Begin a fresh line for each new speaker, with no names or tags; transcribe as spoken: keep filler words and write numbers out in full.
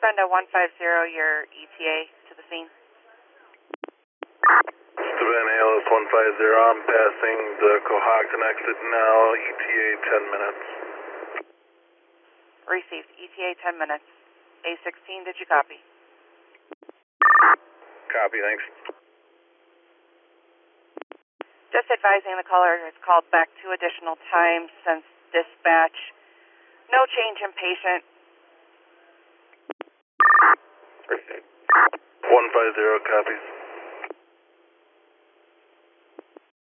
send a one five zero your E T A to the scene?
Savannah A L S one five zero, I'm passing the Cohocton exit now, E T A ten minutes.
Received. E T A ten minutes. A sixteen, did you copy?
Copy, thanks.
Just advising the caller has called back two additional times since dispatch. No change in patient.
one five zero copies.